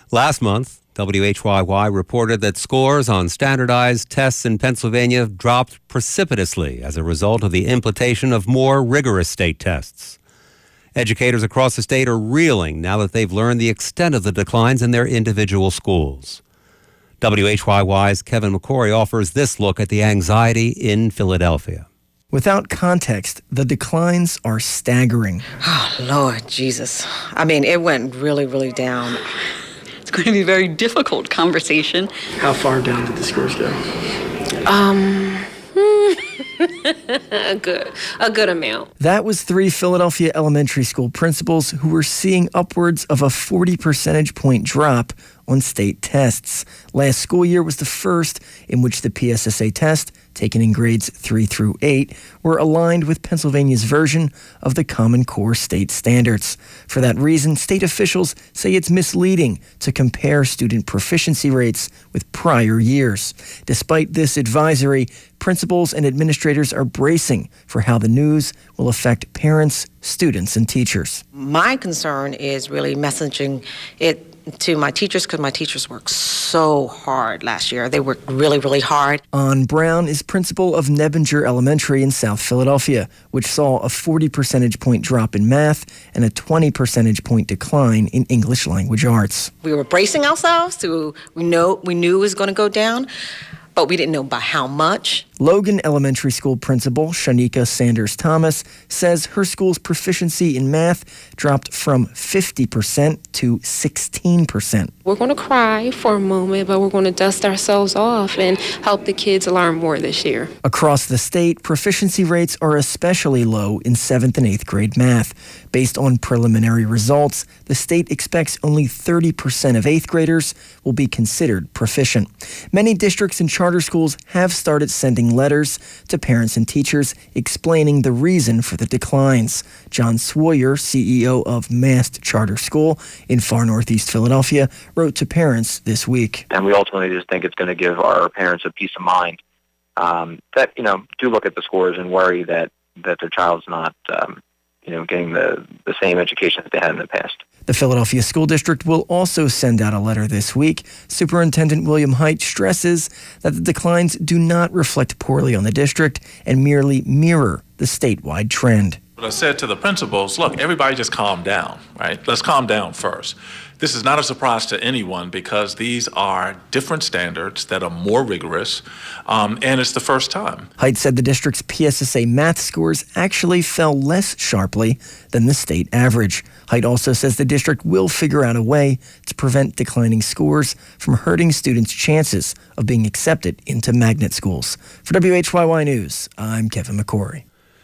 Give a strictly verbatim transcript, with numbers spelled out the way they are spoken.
Last month, W H Y Y reported that scores on standardized tests in Pennsylvania dropped precipitously as a result of the implementation of more rigorous state tests. Educators across the state are reeling now that they've learned the extent of the declines in their individual schools. W H Y Y's Kevin McCory offers this look at the anxiety in Philadelphia. Without context, the declines are staggering. Oh, Lord Jesus. I mean, it went really, really down. It's going to be a very difficult conversation. How far down did the scores go? Um... a good, a good amount. That was three Philadelphia elementary school principals who were seeing upwards of a forty percentage point drop on state tests. Last school year was the first in which the P S S A test, taken in grades three through eight, were aligned with Pennsylvania's version of the Common Core state standards. For that reason, state officials say it's misleading to compare student proficiency rates with prior years. Despite this advisory, principals and administrators are bracing for how the news will affect parents, students, and teachers. My concern is really messaging it to my teachers, because my teachers worked so hard last year. They worked really, really hard. An Brown is principal of Nebinger Elementary in South Philadelphia, which saw a forty percentage point drop in math and a twenty percentage point decline in English language arts. We were bracing ourselves to, we know, we knew it was going to go down, but we didn't know by how much. Logan Elementary School principal Shanika Sanders Thomas says her school's proficiency in math dropped from fifty percent to sixteen percent. We're going to cry for a moment, but we're going to dust ourselves off and help the kids learn more this year. Across the state, proficiency rates are especially low in seventh and eighth grade math. Based on preliminary results, the state expects only thirty percent of eighth graders will be considered proficient. Many districts and charter schools have started sending letters to parents and teachers explaining the reason for the declines. John Swoyer, C E O of Mast Charter School in far northeast Philadelphia, wrote to parents this week. And we ultimately just think it's going to give our parents a peace of mind um, that, you know, do look at the scores and worry that, that their child's not, um, you know, getting the, the same education that they had in the past. The Philadelphia School District will also send out a letter this week. Superintendent William Hite stresses that the declines do not reflect poorly on the district and merely mirror the statewide trend. What I said to the principals, look, everybody just calm down, right? Let's calm down first. This is not a surprise to anyone because these are different standards that are more rigorous, um, and it's the first time. Hite said the district's P S S A math scores actually fell less sharply than the state average. Hite also says the district will figure out a way to prevent declining scores from hurting students' chances of being accepted into magnet schools. For W H Y Y News, I'm Kevin McCory.